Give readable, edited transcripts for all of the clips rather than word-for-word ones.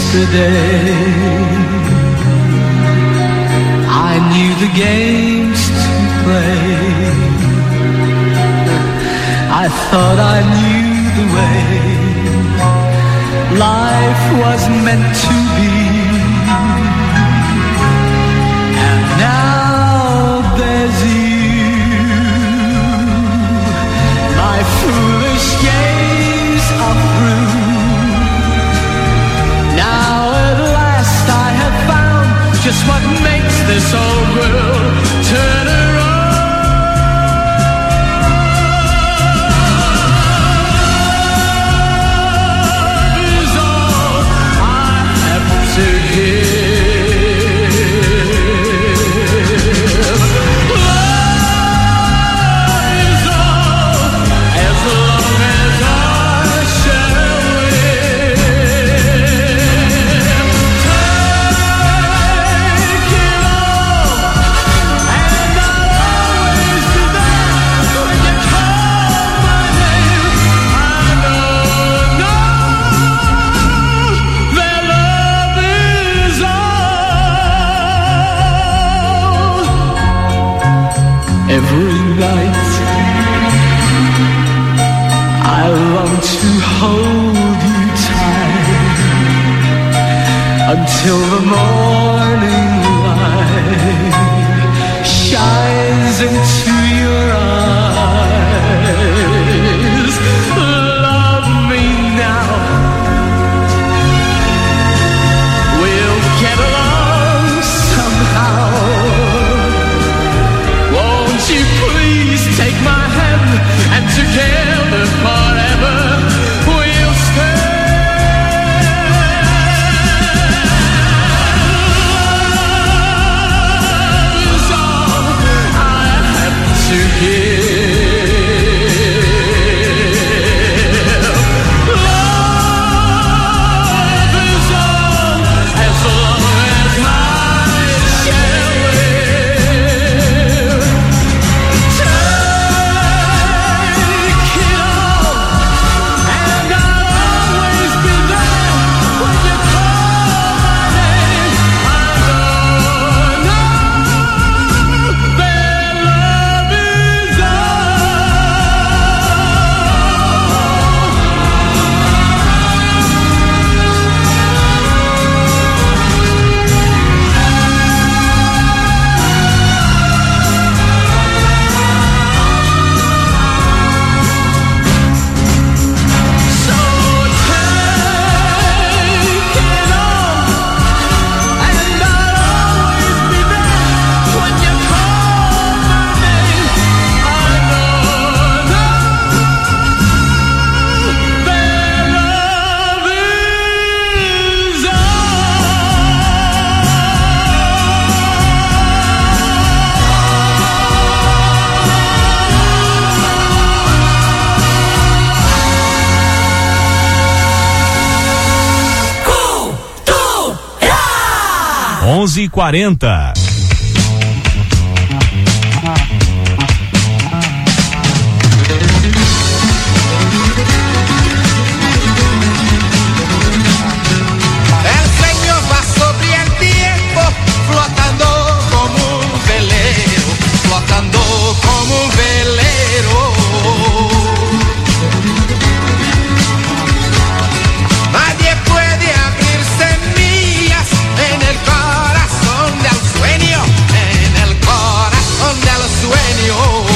yesterday. I knew the games to play. I thought I knew the way life was meant to be. And now there's you. My foolish games are through. Now at last I have found just what makes this old world turn around. Is all I have to give. Love is all as long as I shall live. Take it all, and I'll always be there when you call my name. I know that love is all. Every night I long to hold you tight until the morning light shines into your eyes. Love me now. We'll get along somehow. Won't you please take my hand and together forever we'll stay. Love is all I have to give. Love is all as long as I shall live. Take it all, and I'll always be there when you call my name. I know that love is So take it all, and I'll always be there when you call my name. I know that love is all. Cultura! 11h40. El Señor va sobre el tiempo, flotando como un velero, flotando como un velero. Nadie puede abrir semillas en el corazón del sueño, en el corazón del sueño.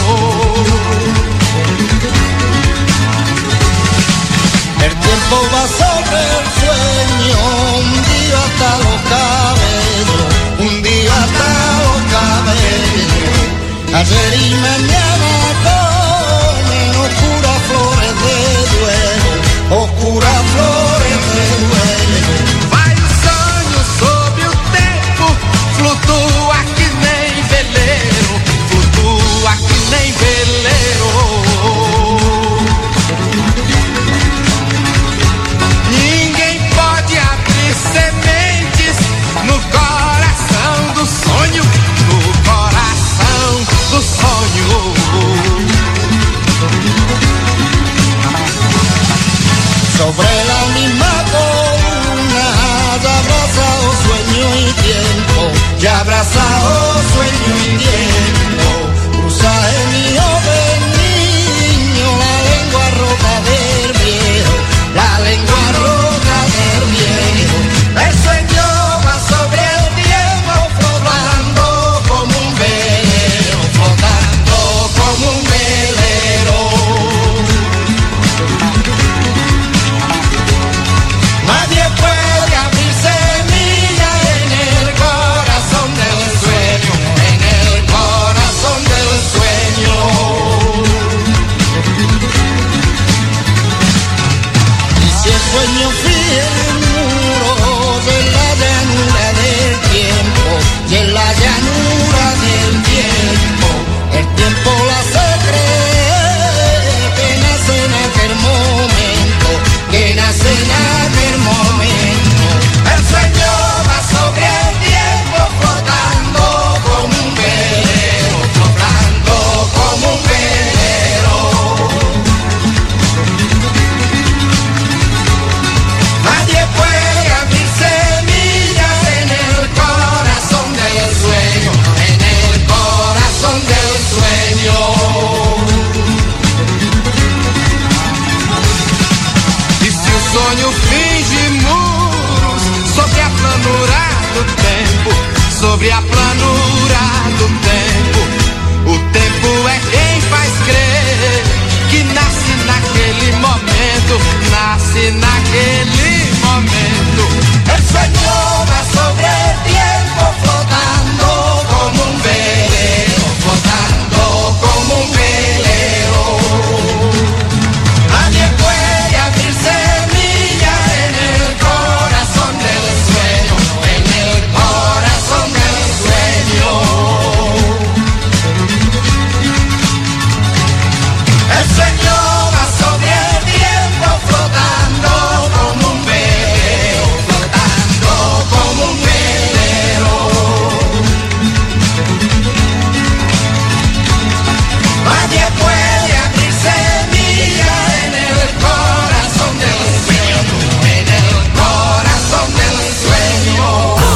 El tiempo va sobre el sueño, un día hasta los cabellos, un día hasta los cabellos. Ayer y mañana comen oscuras flores de duelo, oscuras flores de duelo. Vai o sonho sob o tempo, flutua que nem veleiro, flutua que nem veleiro. Ninguém pode abrir sementes no coração do sonho, no coração do sonho. tiempo, ya abrazado sueño y tiempo, cruza el mío del niño, la lengua rota del viejo, la lengua rota del viejo, el sueño va sobre el tiempo, flotando como un velero, flotando como un velero. Nadie puede abrir semilla en el corazón del sueño, en el corazón del sueño. Y si el sueño fría en muros en la llanura del tiempo, y en la llanura del tiempo, el tiempo la hace creer que nace en aquel momento, que nace en aquel momento. El sueño va sobre el tiempo, flotando como un velero, flotando como un velero. Nadie puede abrir semillas en el corazón del sueño, en el corazón del sueño. E se o sonho finge muros sobre a planura do tempo, sobre a planura do tempo, o tempo é quem faz crer que nasce naquele momento, nasce naquele momento. El sueño va sobre el tiempo, flotando como un velero, flotando como un velero. Nadie puede abrir semilla en el corazón del sueño, en el corazón del sueño. El sueño va sobre el tiempo, flotando como un velero, flotando como un velero. Nadie puede abrir semilla en el corazón del sueño, en el corazón del sueño.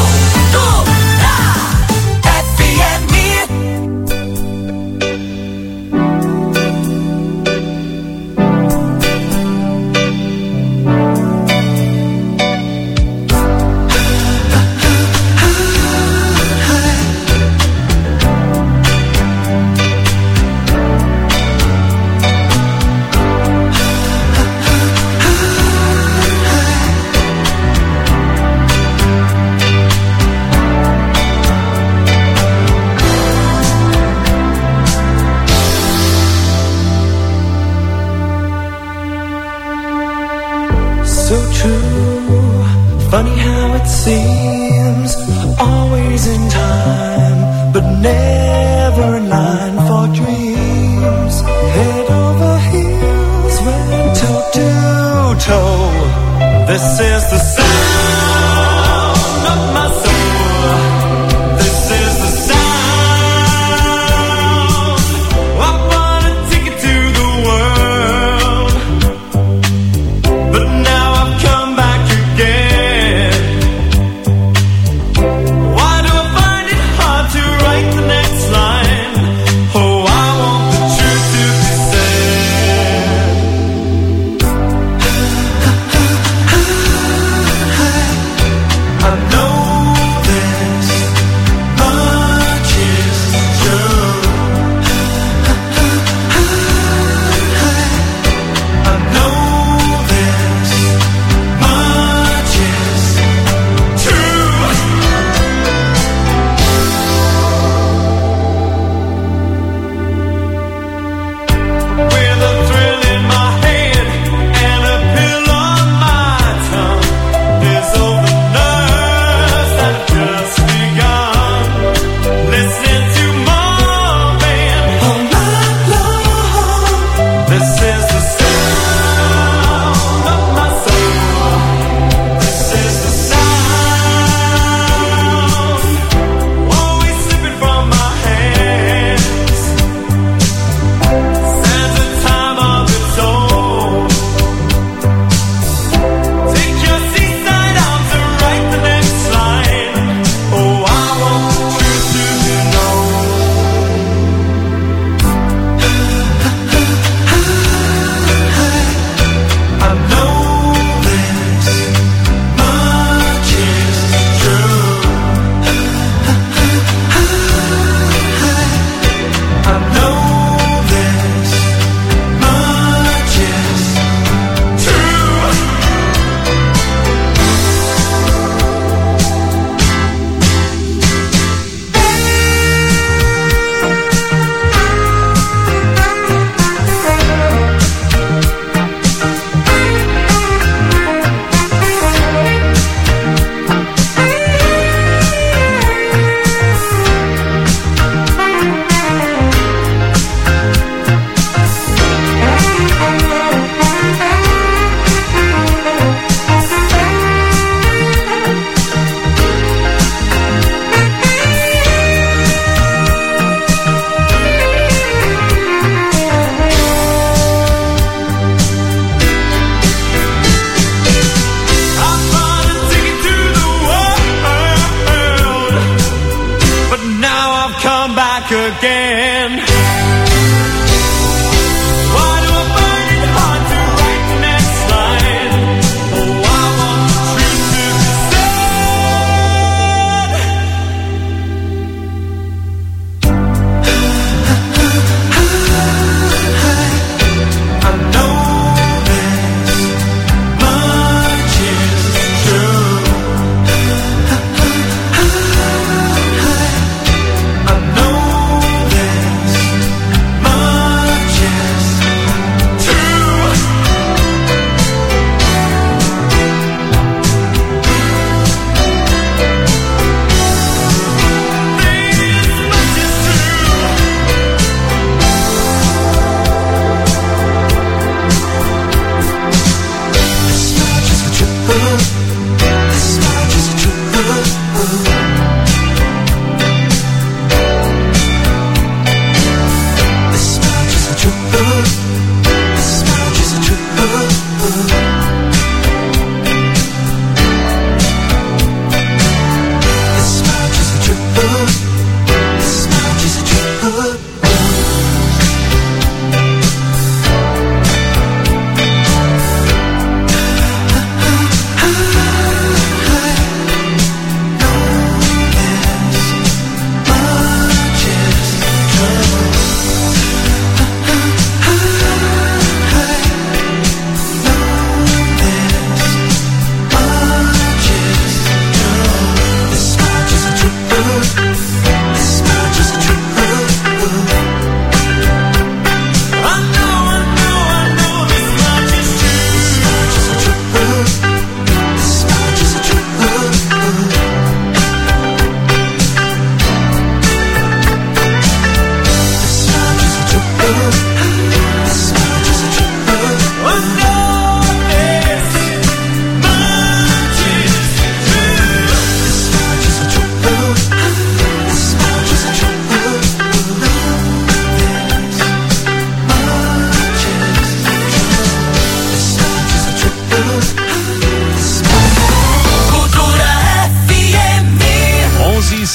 So true, funny how it seems, always in time, but never in line for dreams. Head over heels, went toe to toe. This is the sound of my soul. This is the sound. I wanna take it to the world, but now I've come back again. Why do I find it hard to write the next line? Oh, I want the truth to be said.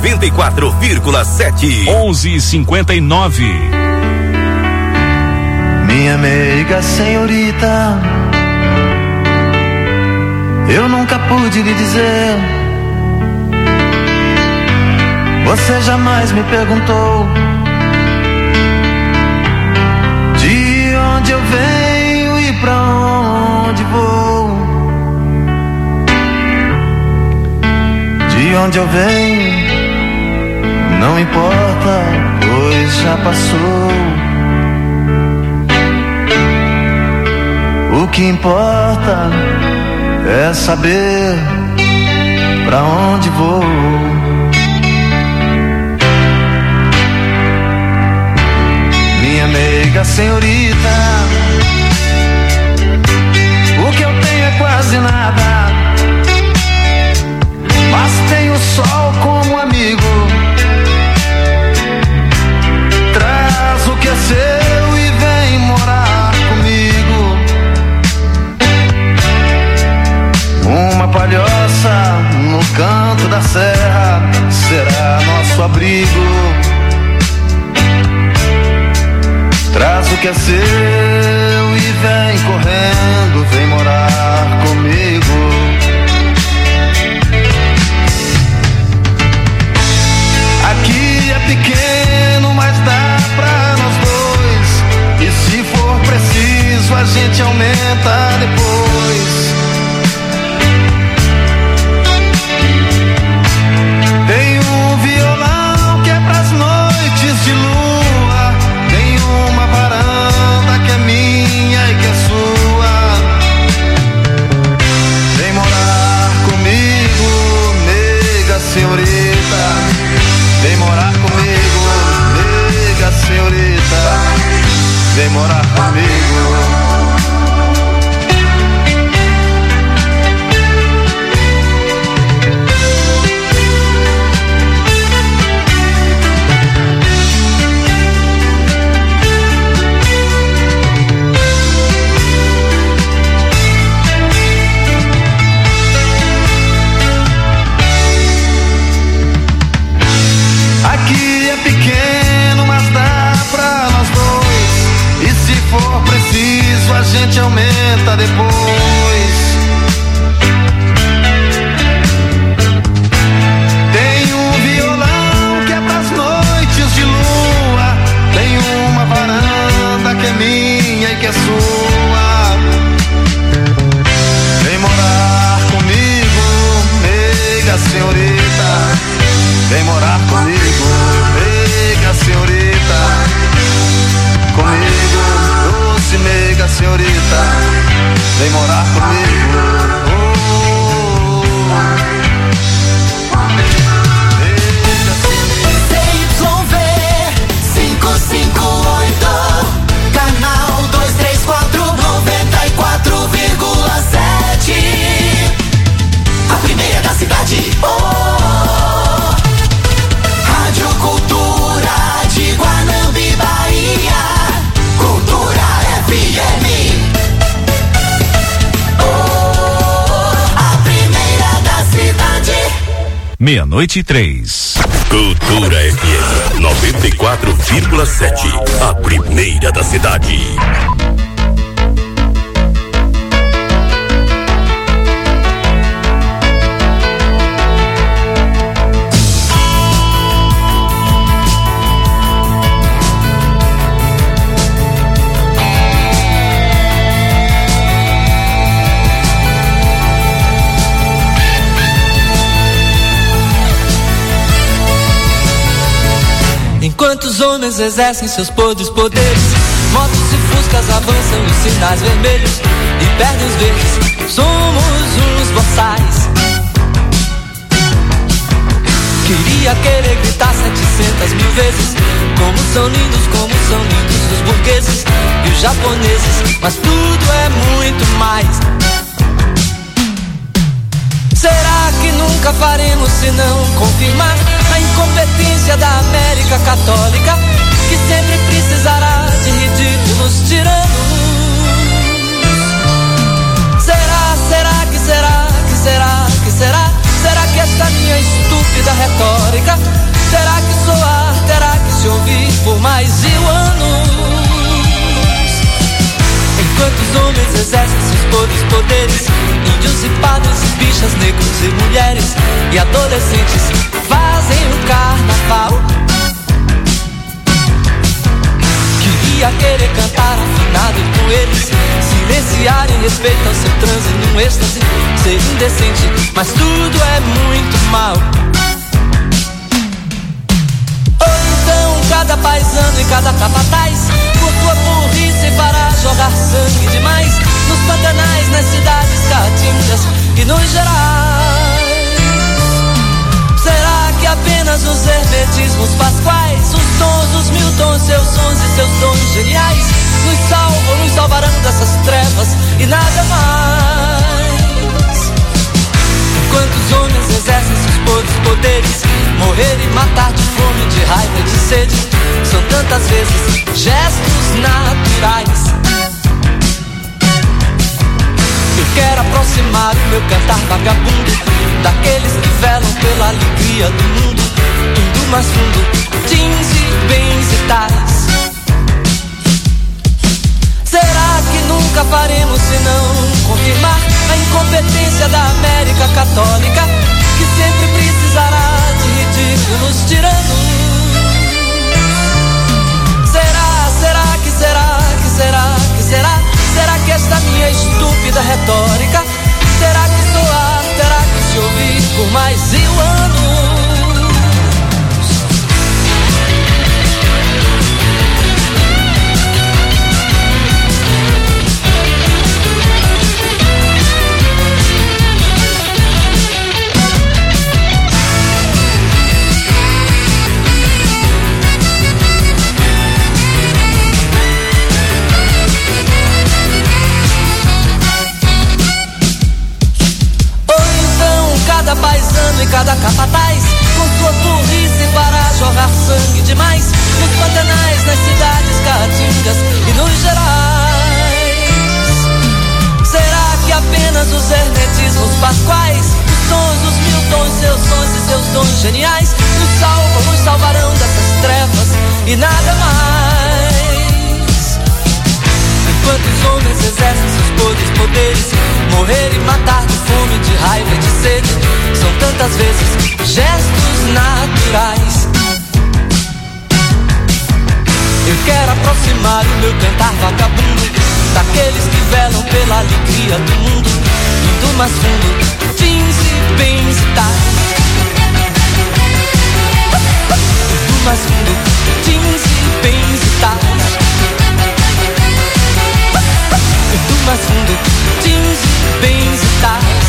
94,7. 11:59. Minha meiga senhorita, eu nunca pude lhe dizer. Você jamais me perguntou de onde eu venho e pra onde vou. De onde eu venho não importa, pois já passou. O que importa é saber pra onde vou. Minha meiga senhorita, o que eu tenho é quase nada, mas tenho o sol como amigo. Traz o que é seu e vem morar comigo. Uma palhoça no canto da serra será nosso abrigo. Traz o que é seu e vem correndo, vem morar comigo. Aqui é pequeno, mas dá pra nós dois. E se for preciso, a gente aumenta depois. Tem um violão que é pras noites de lua. Tem uma varanda que é minha e que é sua. Vem morar comigo, nega senhorita. Vem morar comigo, nega senhorita. Vem morar comigo. Aqui é pequeno, mas dá pra nós dois. E se for preciso, a gente aumenta depois. Tem um violão que é pras noites de lua. Tem uma varanda que é minha e que é sua. Vem morar comigo, nega senhorita. Vem morar comigo, nega senhorita. Comigo, doce nega senhorita. Vem morar comigo. CYV 558, canal 234, 94,7. A primeira da cidade. Rádio Cultura de Guanambi, Bahia. Cultura FM. A primeira da cidade. 00:03. Cultura FM 94,7. A primeira da cidade. Enquanto os homens exercem seus podres poderes, motos e fuscas avançam os sinais vermelhos e perdem os verdes. Somos uns boçais. Queria querer gritar 700 mil vezes como são lindos os burgueses e os japoneses, mas tudo é muito mais. Será que nunca faremos se não confirmar a incompetência da América Católica, que sempre precisará de ridículos tiranos? Será que esta minha estúpida estúpida retórica terá que soar, terá que se ouvir por mais 1000 anos. Enquanto os homens exercem seus poderes, índios e padres e bichas, negros e mulheres e adolescentes fazem o carnaval. Queria querer cantar afinado com eles, silenciar em respeito ao seu transe num êxtase, ser indecente, mas tudo é muito mal. Ou então cada paisano e cada capataz, por tua burrice fará jogar sangue demais nos pantanais, nas cidades caatingas e nos gerais. Será que apenas os hermetismos pasquais, os dons, os 1000 dons, seus sons e seus dons geniais nos salvam, nos salvarão dessas trevas e nada mais? Enquanto os homens exercem seus poderes, morrer e matar de fome, de raiva e de sede são tantas vezes gestos naturais. Eu quero aproximar o meu cantar vagabundo daqueles que velam pela alegria do mundo, indo mais fundo, jeans e bens e tais. Será que nunca faremos senão confirmar a incompetência da América Católica, que sempre precisará de ridículos tiranos? Será que esta minha estúpida retórica terá que soar, terá que se ouvir por mais 1000 anos? Cada paisano e cada capataz, com sua burrice fará jorrar sangue demais nos pantanais, nas cidades caatingas e nos gerais. Será que apenas os hermetismos pasquais, os dons, os 1000 dons, seus sons e seus dons geniais nos salvam, nos salvarão dessas trevas e nada mais? Enquanto os homens exercem seus poderes, morrer e matar de fome, de raiva e de sede são tantas vezes gestos naturais. Eu quero aproximar o meu cantar vagabundo daqueles que velam pela alegria do mundo, indo mais fundo, jeans e bens e tais. Indo mais fundo, jeans e bens e tais. Indo mais fundo, jeans e bens e tais.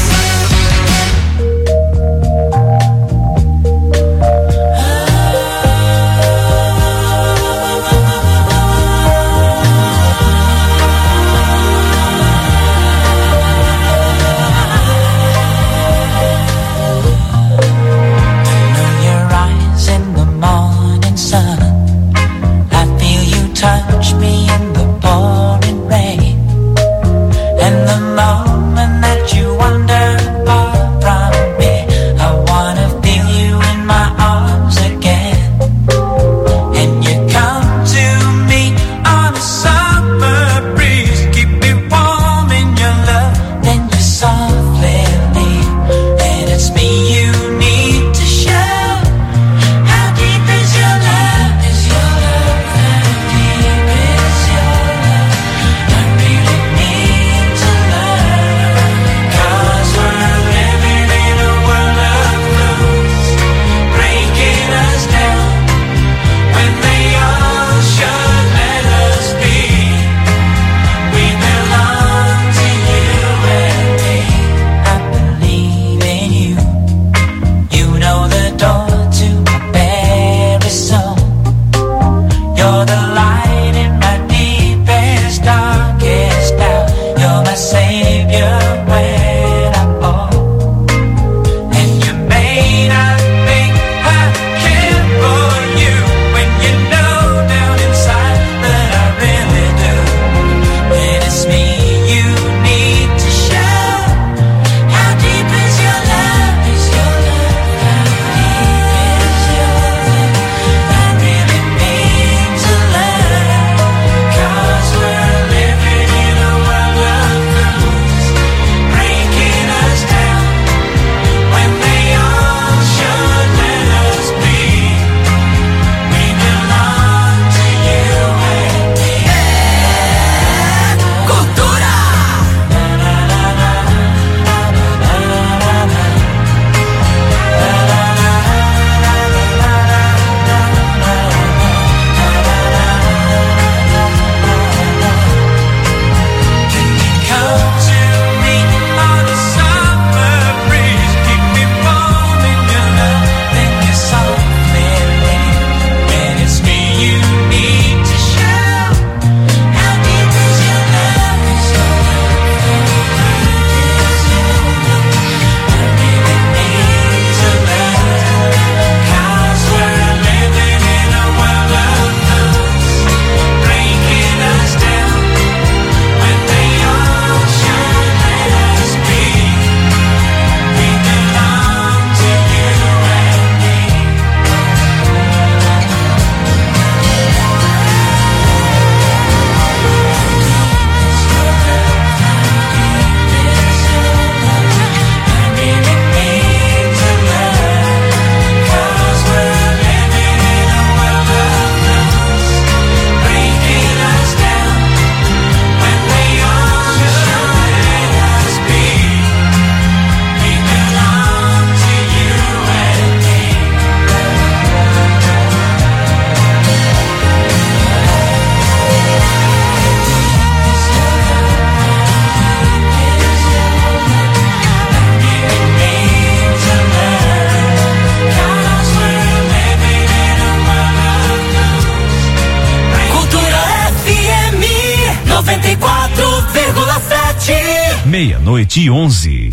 104,7. 00:11.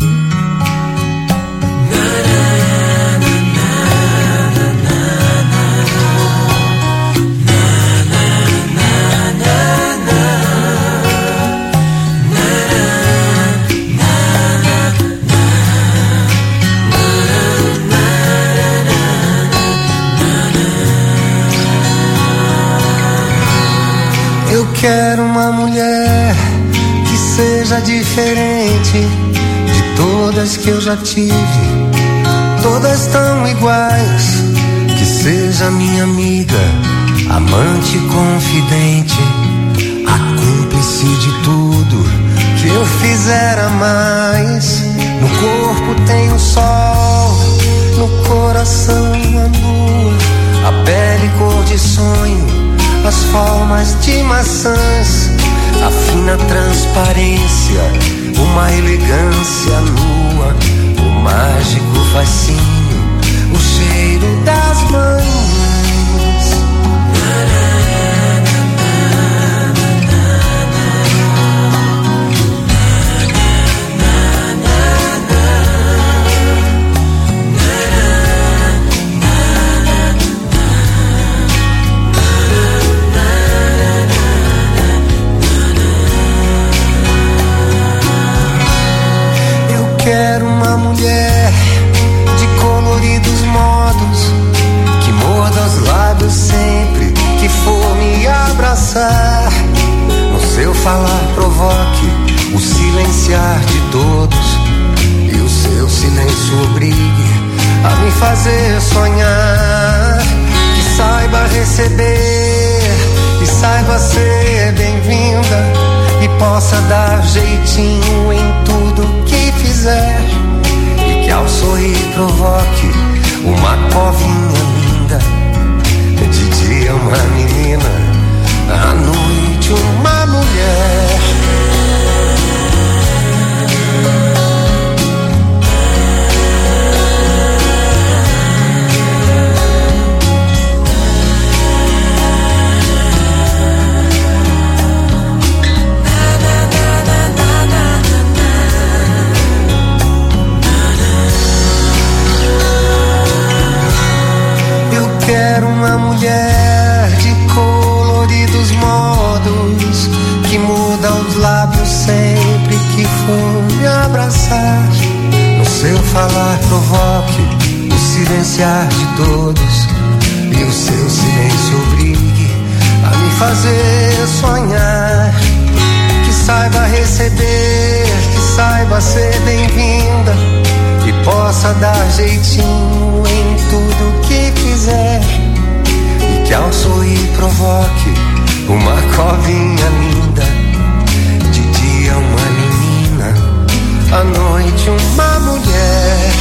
Eu quero uma mulher que seja diferente de todas que eu já tive. Todas tão iguais. Que seja minha amiga, amante confidente, a cúmplice de tudo que eu fizer a mais. No corpo tem o sol, no coração a lua, a pele cor de sonho, as formas de maçãs, a fina transparência, uma elegância nua, o mágico fascínio, o cheiro das mãos. Quero uma mulher de coloridos modos, que morda os lábios sempre que for me abraçar. No seu falar provoque o silenciar de todos, e o seu silêncio obrigue a me fazer sonhar. Que saiba receber, que saiba ser bem-vinda, e possa dar jeitinho em tudo que fizer, e que ao sorrir provoque uma covinha linda. De dia uma menina, à noite uma mulher. Quero uma mulher de coloridos modos, que muda os lábios sempre que for me abraçar. No seu falar provoque o silenciar de todos, e o seu silêncio obrigue a me fazer sonhar. Que saiba receber, que saiba ser bem-vinda, e possa dar jeitinho em tudo que fizer, e que ao sorrir provoque uma covinha linda. De dia uma menina, à noite uma mulher.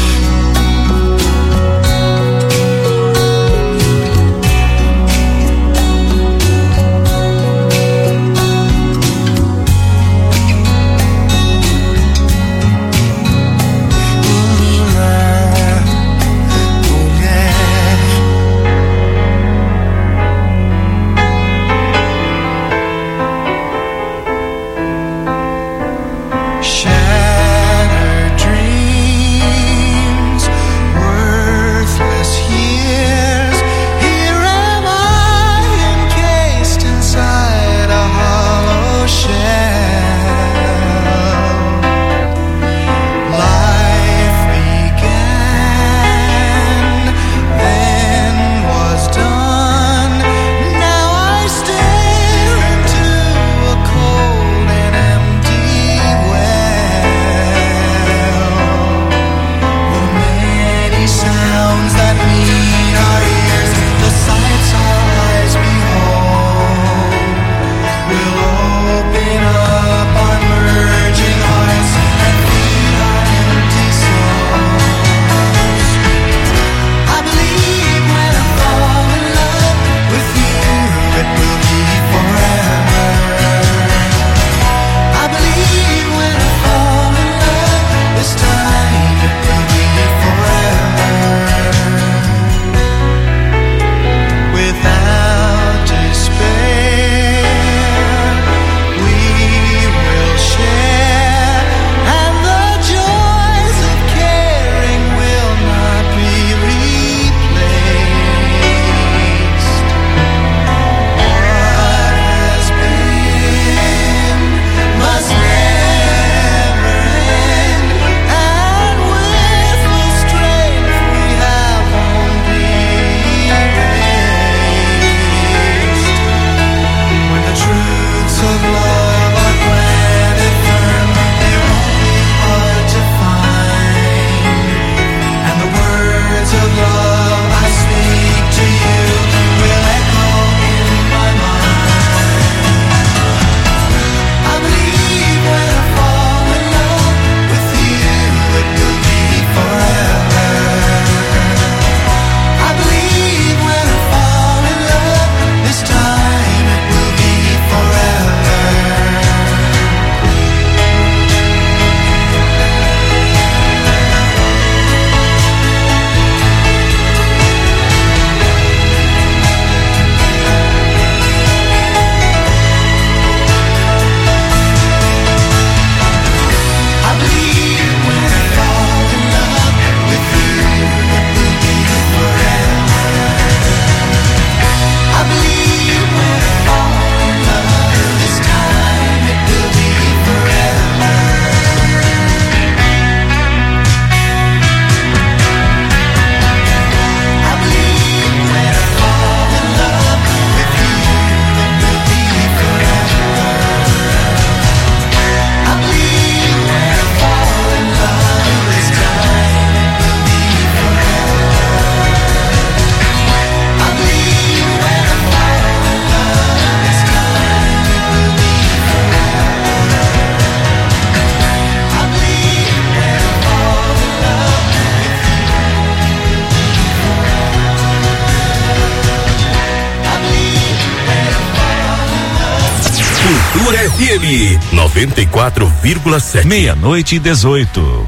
FM 94,7. 00:18.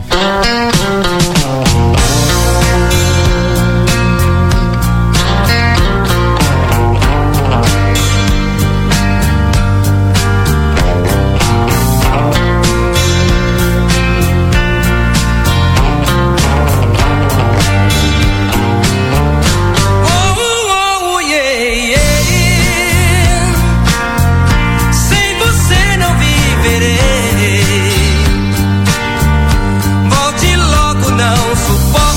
Volte logo, não suporto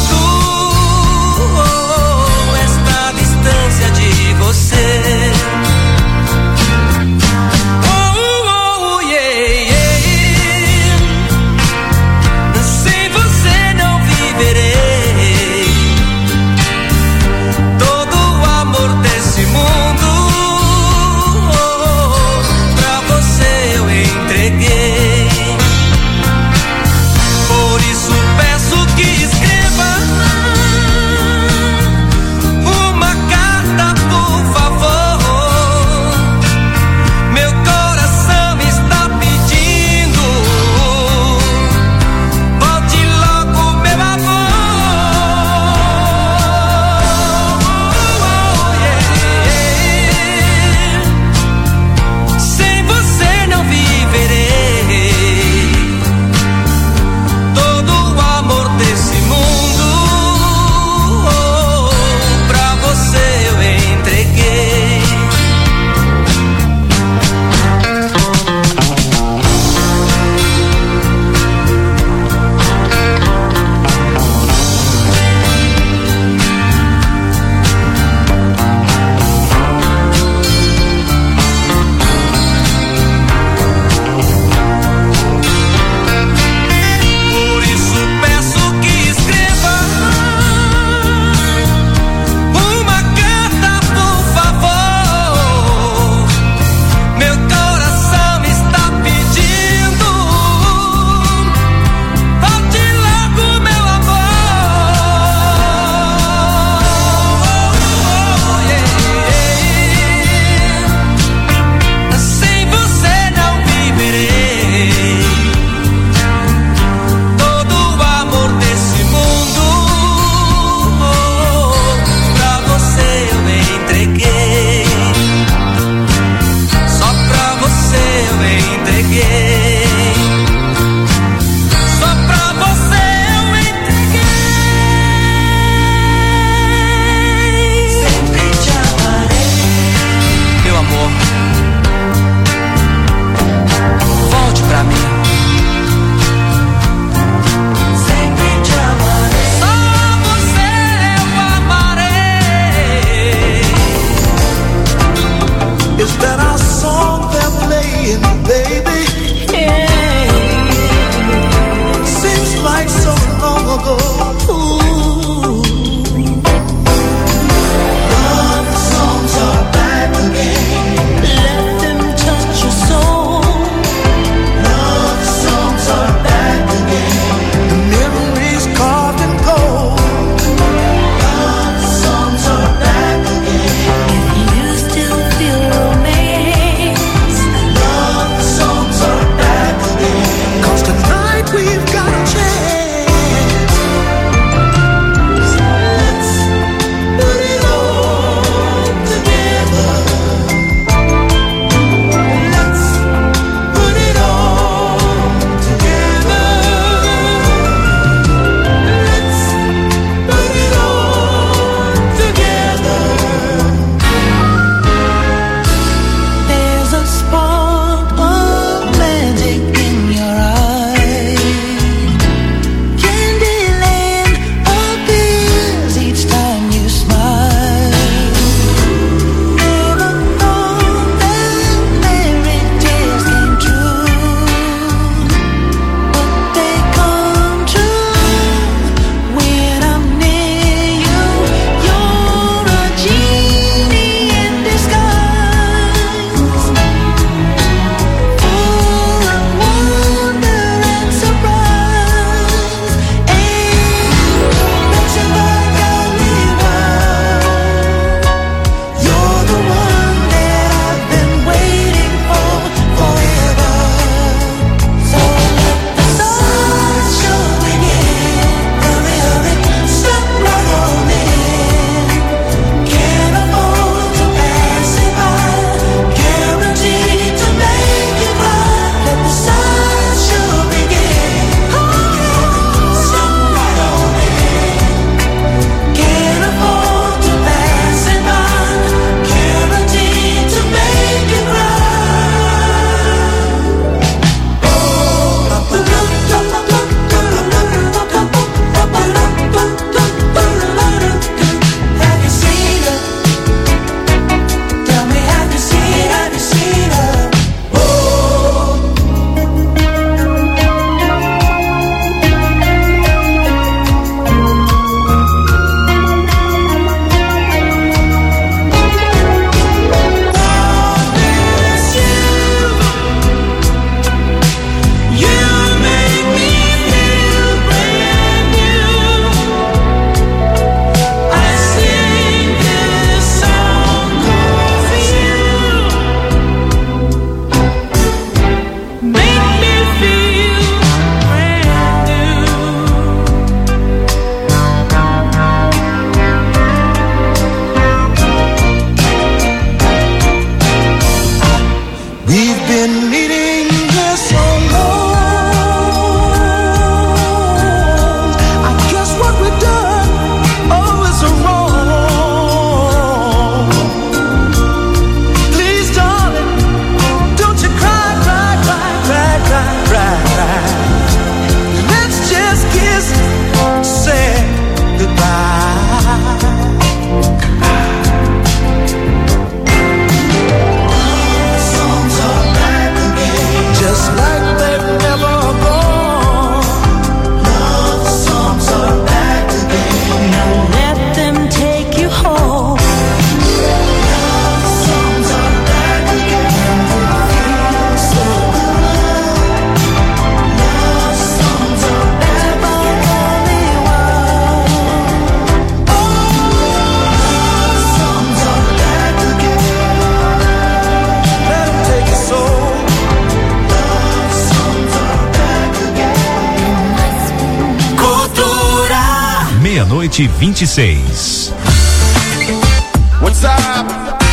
meia-noite 26. What's up?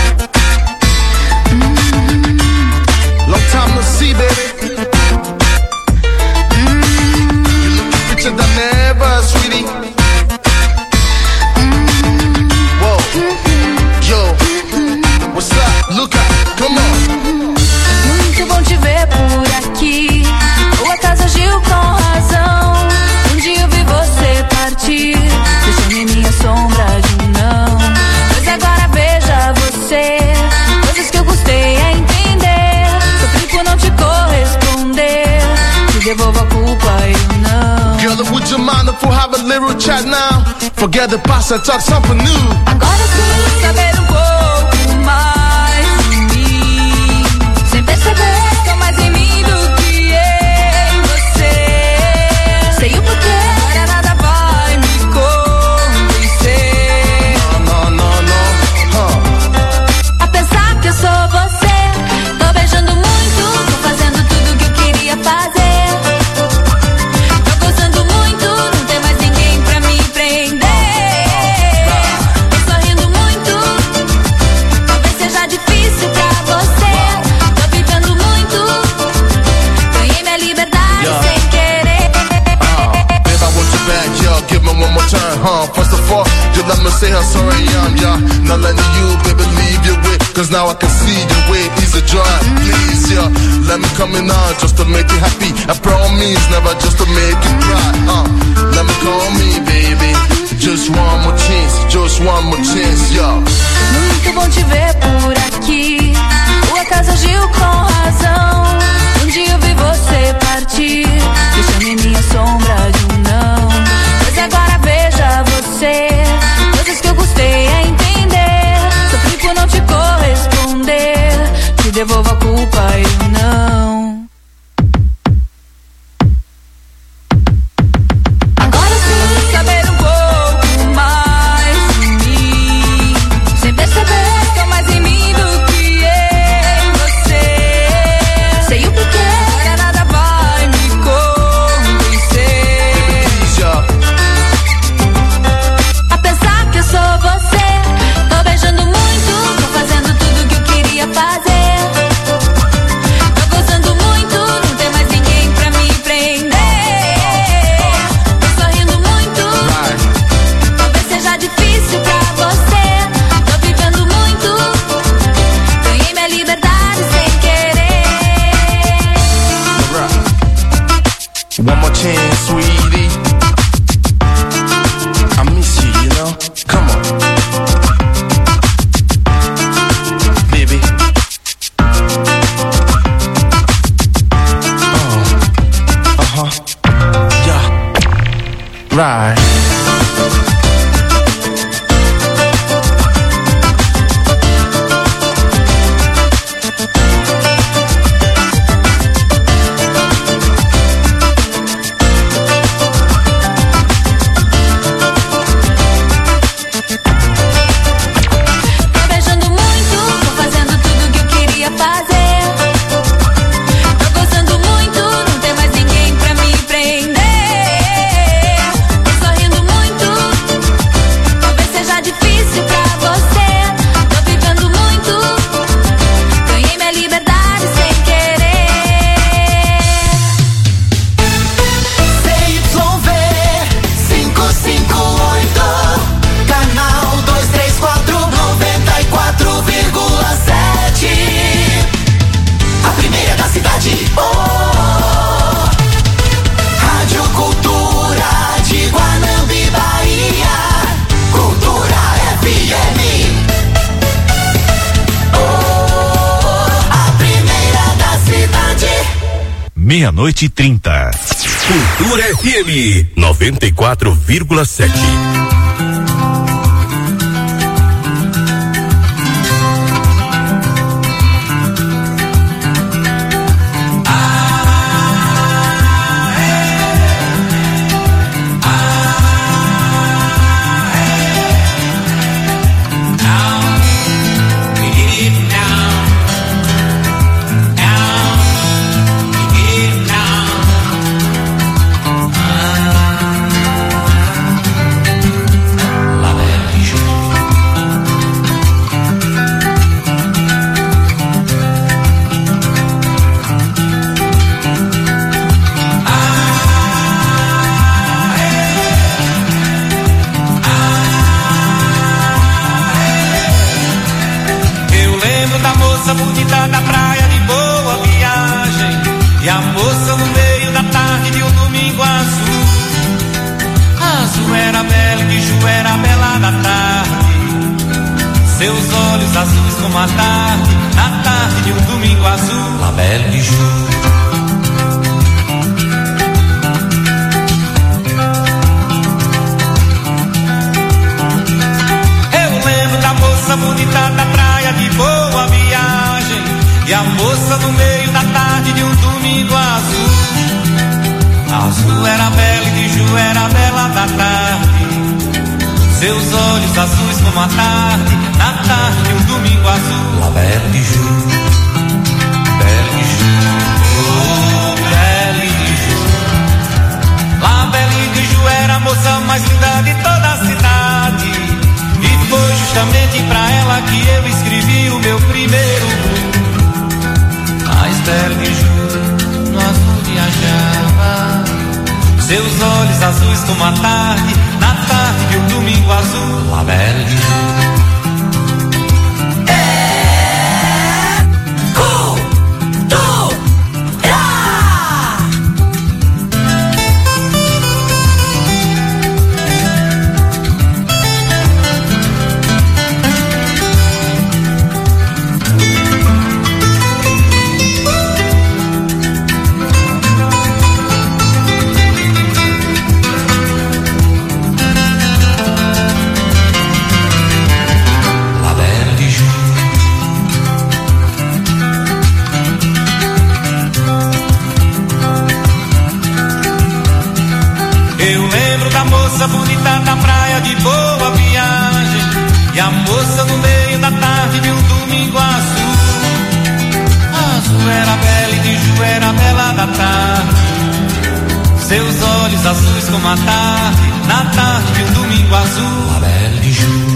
Long time no see, baby. You looking richer than ever, sweetie. Whoa, yo, what's up? Look up, come on. Muito bom te ver por aqui. O acaso agiu com razão. Um dia eu vi você partir, deixando em minha sombra de um não. Mas agora veja você, coisas que eu custei a entender. Sofri por não te corresponder, te devolvo a culpa, eu não. Girl, would you mind if we have a little chat now? Forget the past and talk something new. Agora sim, saber um pouco mais de mim, sem perceber que é mais em mim do que em você. Sei o porquê, agora nada vai me convencer. A pensar que eu sou você, tô beijando muito, tô fazendo tudo que eu queria fazer. Tô gostando muito, não tem mais ninguém pra me prender. Tô sorrindo muito, talvez seja difícil pra você. Tô vivendo muito, ganhei minha liberdade sem querer. Babe, I want you back, yeah. Give me one more time, huh? First of all, you let me say how sorry I am, yeah. Not letting you, baby, leave your way. Cause now I can see your way, easy drive. Please, yeah. Let me come in on just to make you happy. I promise, never just to make you cry, Let me call me, baby. Just one more chance, yeah. Muito bom te ver por aqui. O acaso agiu com razão. Um dia eu vi você partir, deixando em minha sombra de um não. Mas agora veja você, coisas que eu custei a entender. Sofri por não te corresponder, te devolvo a culpa, eu não. Agora sim, saber um pouco mais de mim, sem perceber que é mais em mim do que em você. Sei o porquê, agora nada vai me convencer. Please, yeah. A pensar que eu sou você, tô beijando muito, tô fazendo tudo que eu queria fazer. Tô gostando muito, não tem mais ninguém pra me prender. Tô sorrindo muito, talvez seja difícil pra você. Tô vivendo muito, ganhei minha liberdade sem querer. One more chance, sweetie. I miss you, you know. Come on, baby. Yeah. Right. Tô beijando muito, tô fazendo tudo que eu queria fazer. Tô gostando muito, não tem mais ninguém pra me prender. Tô sorrindo muito, talvez seja difícil pra você. Tô vivendo muito, ganhei minha liberdade sem querer. CYV 558, canal 234, 94,7. A primeira da cidade. Oh, Rádio Cultura de Guanambi, Bahia. Cultura FM. Oh, a primeira da cidade. Meia-noite 30. Cultura FM 94,7. bonita da praia de Boa Viagem, e a moça no meio da tarde de um domingo azul. Azul era bela e Biju era bela da tarde, seus olhos azuis como a tarde, na tarde de um domingo azul. La Belle Biju. Bonita da praia de Boa Viagem, e a moça no meio da tarde de um domingo azul. Azul era bela e Biju era bela da tarde, seus olhos azuis como a tarde, na tarde de um domingo azul. La Belle Biju, Belle Biju, oh Belle Biju. La Belle Biju era a moça mais linda de toda a cidade, foi justamente pra ela que eu escrevi o meu primeiro. Mas Belle Biju no azul viajava, seus olhos azuis como a tarde, na tarde de um domingo azul. La Belle Biju. Bonita da praia de Boa Viagem, e a moça no meio da tarde de um domingo azul. Azul era bela e Biju era bela da tarde, seus olhos azuis como a tarde, na tarde de um domingo azul. La Belle Biju.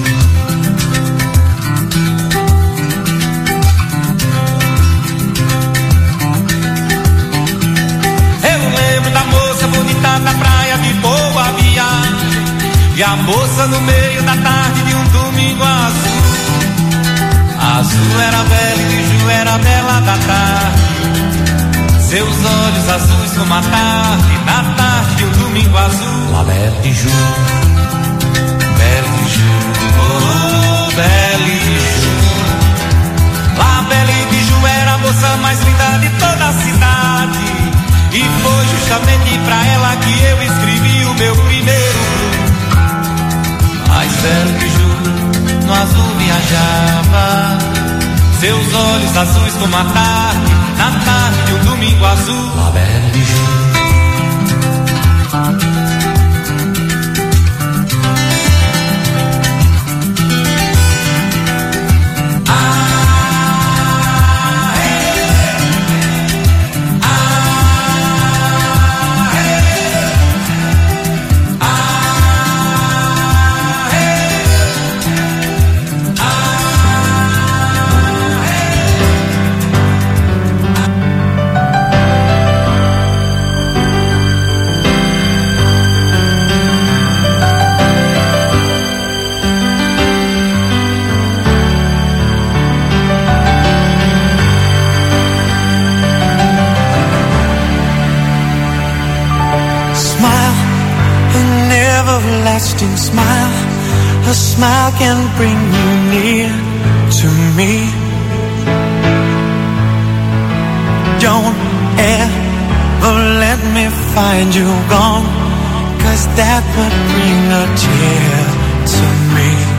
Eu lembro da moça bonita da praia de Boa Viagem, e a moça no meio da tarde de um domingo azul. Azul era bela e Biju era bela da tarde, seus olhos azuis como a tarde, na tarde de um domingo azul. La Belle Biju, Belle Biju, oh Belle Biju. La Belle Biju era a moça mais linda de toda a cidade, e foi justamente pra ela que eu escrevi o meu primeiro. Mas Belle Biju no azul viajava, seus olhos azuis como a tarde, na tarde de um domingo azul. La Belle Biju. Everlasting smile, a smile can bring you near to me. Don't ever let me find you gone, 'cause that would bring a tear to me.